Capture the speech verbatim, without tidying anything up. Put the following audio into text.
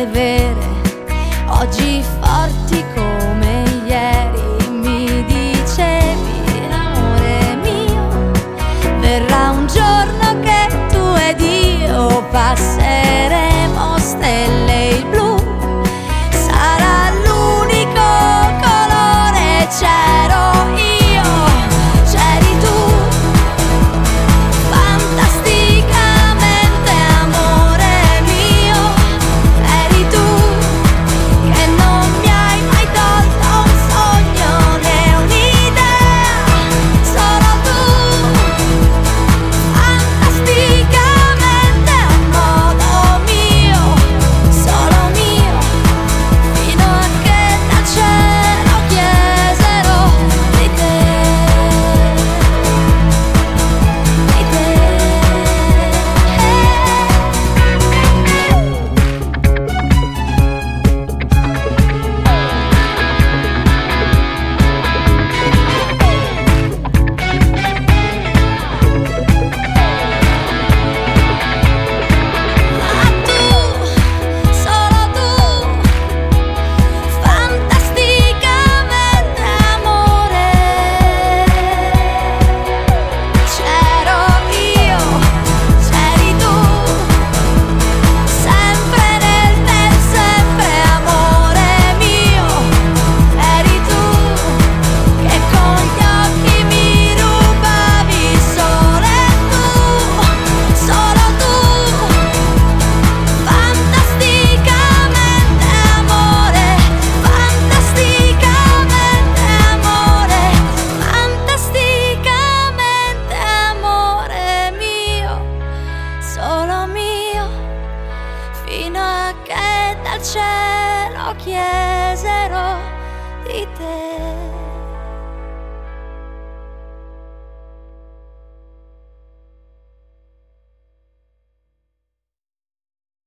parole vere, oggi forti come ieri. Mi dicevi, amore mio, verrà un giorno che tu ed io passeremo stelle il blu, sarà l'unico colore. C'ero io, c'eri tu, fantasticamente amore mio, eri tu che non mi hai mai tolto un sogno né un'idea, solo tu, fantasticamente a modo mio, solo mio, fino a che dal cielo chiesero di te, di te. Ma tu, solo tu, fantasticamente amore. C'ero io, c'eri tu, sempre nel bel, sempre amore mio, eri tu che con gli occhi mi rubavi sole. Tu, solo tu, fantasticamente amore, fantasticamente amore, fantasticamente amore mio, solo mio, fino a che dal cielo chiesero di te.